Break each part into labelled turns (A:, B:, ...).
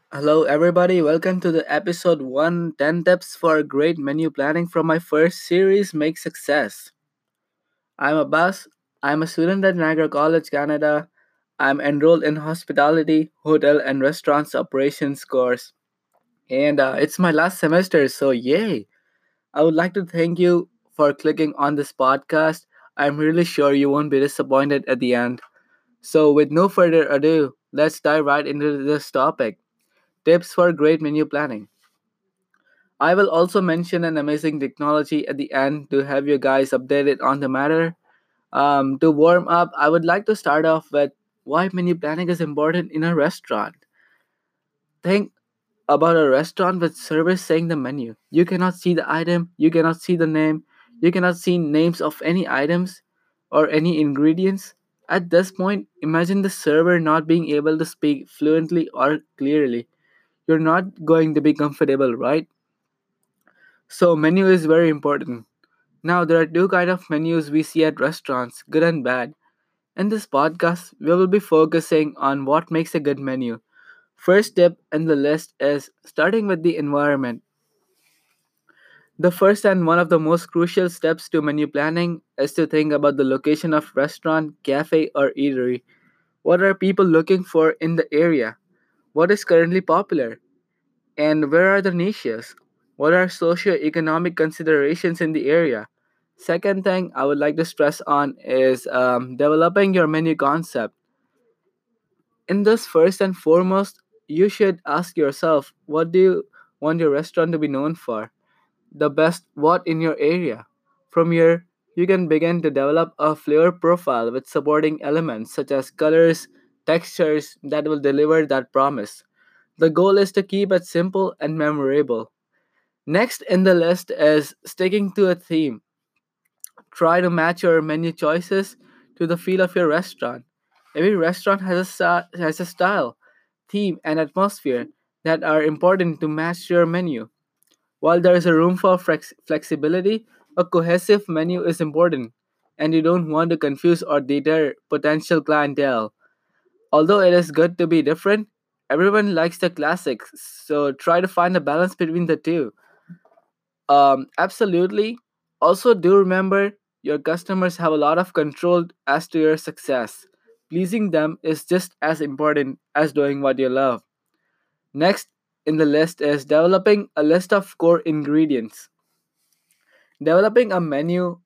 A: Hello, everybody. Welcome to the episode 110 Tips for Great Menu Planning from my first series, Make Success. I'm Abbas. I'm a student at Niagara College, Canada. I'm enrolled in hospitality, hotel, and restaurants operations course. And it's my last semester, so yay! I would like to thank you for clicking on this podcast. I'm really sure you won't be disappointed at the end. So, with no further ado, let's dive right into this topic tips for great menu planning. I will also mention an amazing technology at the end to have you guys updated on the matter. To warm up, I would like to start off with why menu planning is important in a restaurant. Think about a restaurant with servers saying the menu. You cannot see the item, you cannot see the name, you cannot see names of any items or any ingredients. At this point, imagine the server not being able to speak fluently or clearly. You're not going to be comfortable, right? So menu is very important. Now there are two kind of menus we see at restaurants, good and bad. In this podcast, we will be focusing on what makes a good menu. First step in the list is starting with the environment. The first and one of the most crucial steps to menu planning is to think about the location of restaurant, cafe or eatery. What are people looking for in the area? What is currently popular? And where are the niches? What are socio-economic considerations in the area? Second thing I would like to stress on is developing your menu concept. In this, first and foremost, you should ask yourself what do you want your restaurant to be known for? The best what in your area. From here, you can begin to develop a flavor profile with supporting elements such as colors, textures that will deliver that promise. The goal is to keep it simple and memorable. Next in the list is sticking to a theme. Try to match your menu choices to the feel of your restaurant. Every restaurant has a style, theme, and atmosphere that are important to match your menu. While there is a room for flexibility, a cohesive menu is important, and you don't want to confuse or deter potential clientele. Although it is good to be different, everyone likes the classics, so try to find a balance between the two. Absolutely. Also, do remember your customers have a lot of control as to your success. Pleasing them is just as important as doing what you love. Next in the list is developing a list of core ingredients. Developing a menu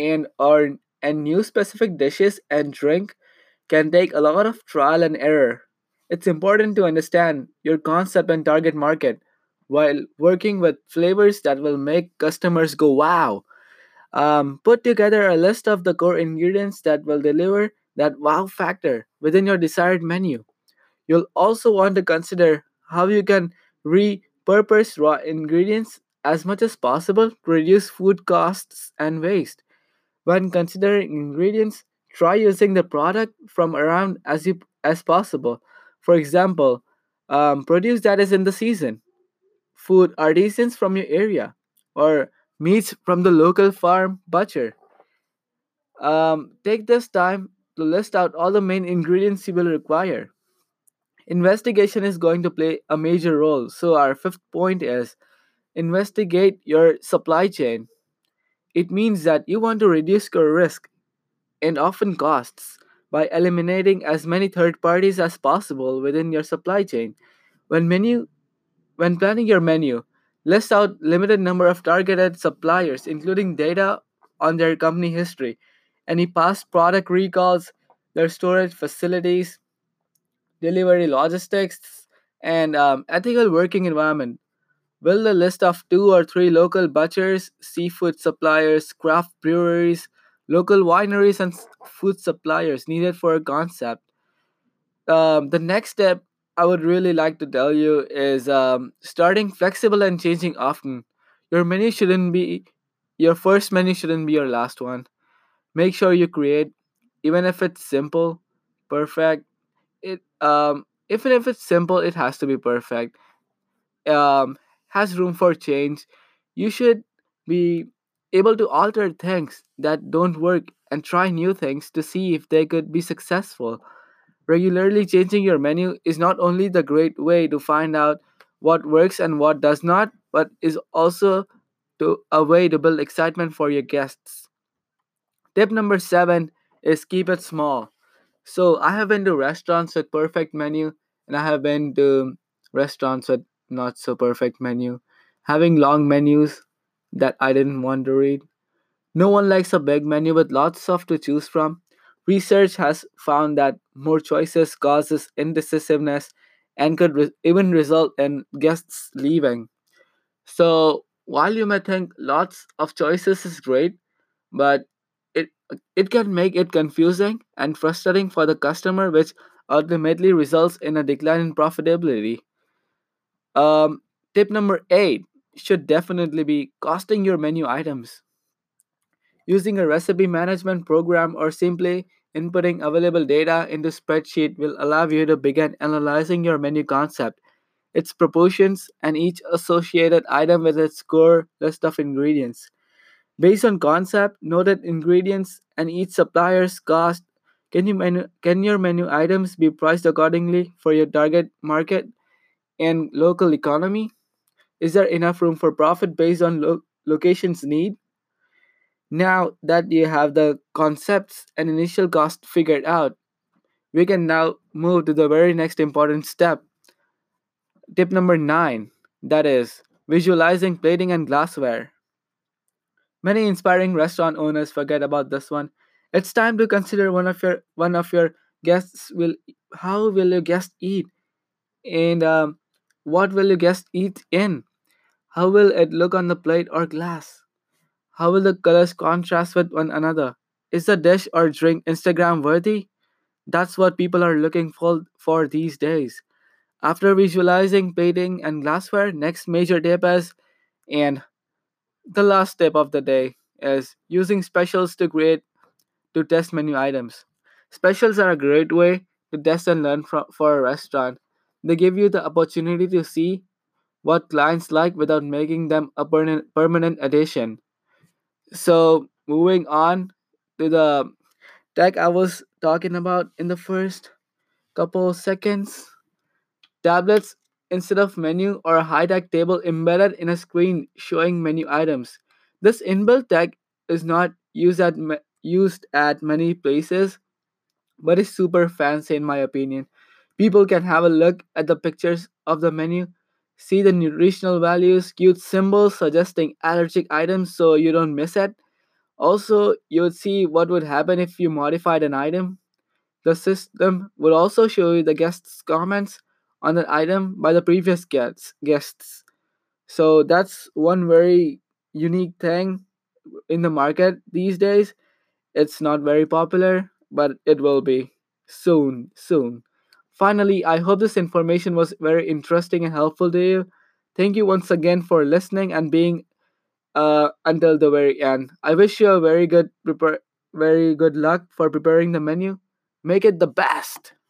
A: and new specific dishes and drink can take a lot of trial and error. It's important to understand your concept and target market while working with flavors that will make customers go wow. Put together a list of the core ingredients that will deliver that wow factor within your desired menu. You'll also want to consider how you can repurpose raw ingredients as much as possible to reduce food costs and waste. When considering ingredients, try using the product from around as possible. For example, produce that is in the season, food artisans from your area, or meats from the local farm butcher. Take this time to list out all the main ingredients you will require. Investigation is going to play a major role. So, our fifth point is investigate your supply chain. It means that you want to reduce your risk and often costs by eliminating as many third parties as possible within your supply chain. When menu when planning your menu, list out limited number of targeted suppliers including data on their company history, any past product recalls, their storage facilities, delivery logistics, and ethical working environment. Build a list of two or three local butchers, seafood suppliers, craft breweries, local wineries, and food suppliers needed for a concept. The next step I would really like to tell you is starting flexible and changing often. Your menu shouldn't be your first menu shouldn't be your last one. Make sure you create, even if it's simple, perfect. Even if it's simple, it has to be perfect. Um, has room for change. You should be able to alter things that don't work and try new things to see if they could be successful. Regularly changing your menu is not only the great way to find out what works and what does not, but is also a way to build excitement for your guests. Tip number 7 is keep it small. So I have been to restaurants with perfect menu, and I have been to restaurants with not so perfect menu, having long menus that I didn't want to read. No one likes a big menu with lots of to choose from. Research has found that more choices causes indecisiveness and could even result in guests leaving. So while you may think lots of choices is great, but it it can make it confusing and frustrating for the customer, which ultimately results in a decline in profitability. Um, Tip number 8 should definitely be costing your menu items. Using a recipe management program or simply inputting available data into spreadsheet will allow you to begin analyzing your menu concept, its proportions, and each associated item with its core list of ingredients. Based on concept, noted ingredients, and each supplier's cost, can your menu items be priced accordingly for your target market and local economy? Is there enough room for profit based on location's need? Now that you have the concepts and initial cost figured out, we can now move to the very next important step. Tip number 9, that is visualizing plating and glassware. Many inspiring restaurant owners forget about this one. It's time to consider one of your guests will how will your guest eat and what will your guest eat in? How will it look on the plate or glass? How will the colors contrast with one another? Is the dish or drink Instagram worthy? That's what people are looking for these days. After visualizing plating and glassware, next major tip is, and the last tip of the day is using specials to test menu items. Specials are a great way to test and learn for a restaurant. They give you the opportunity to see what clients like without making them a permanent addition. So, moving on to the tech I was talking about in the first couple of seconds, tablets instead of menu or a high-tech table embedded in a screen showing menu items. This inbuilt tech is not used at many places, but is super fancy in my opinion. People can have a look at the pictures of the menu, see the nutritional values, cute symbols suggesting allergic items so you don't miss it. Also, you would see what would happen if you modified an item. The system will also show you the guests' comments on that item by the previous guests. So that's one very unique thing in the market these days. It's not very popular, but it will be soon, soon. Finally, I hope this information was very interesting and helpful to you. Thank you once again for listening and being until the very end. I wish you a very good luck for preparing the menu. Make it the best.